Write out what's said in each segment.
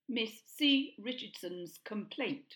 Miss C. Richardson's complaint.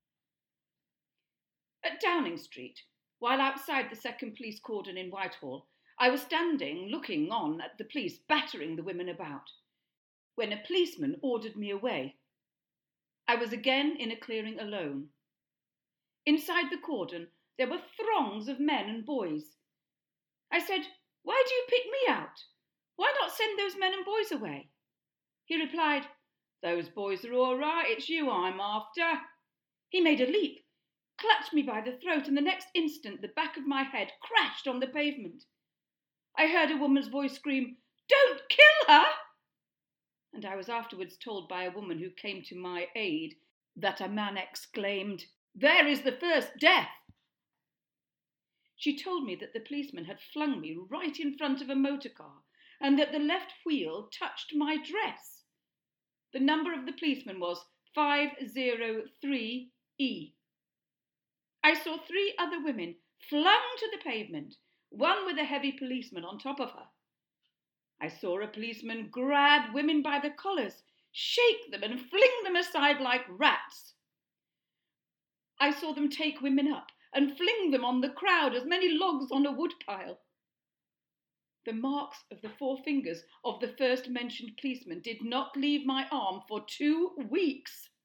At Downing Street, while outside the second police cordon in Whitehall, I was standing looking on at the police battering the women about, when a policeman ordered me away. I was again in a clearing alone. Inside the cordon there were throngs of men and boys. I said, "Why do you pick me out? Why not send those men and boys away?" He replied, "Those boys are all right, it's you I'm after." He made a leap, clutched me by the throat, and the next instant the back of my head crashed on the pavement. I heard a woman's voice scream, "Don't kill her!" And I was afterwards told by a woman who came to my aid that a man exclaimed, "There is the first death." She told me that the policeman had flung me right in front of a motor car and that the left wheel touched my dress. The number of the policeman was 503E. I saw 3 other women flung to the pavement, one with a heavy policeman on top of her. I saw a policeman grab women by the collars, shake them and fling them aside like rats. I saw them take women up and fling them on the crowd as many logs on a woodpile. The marks of the 4 fingers of the first mentioned policeman did not leave my arm for 2 weeks.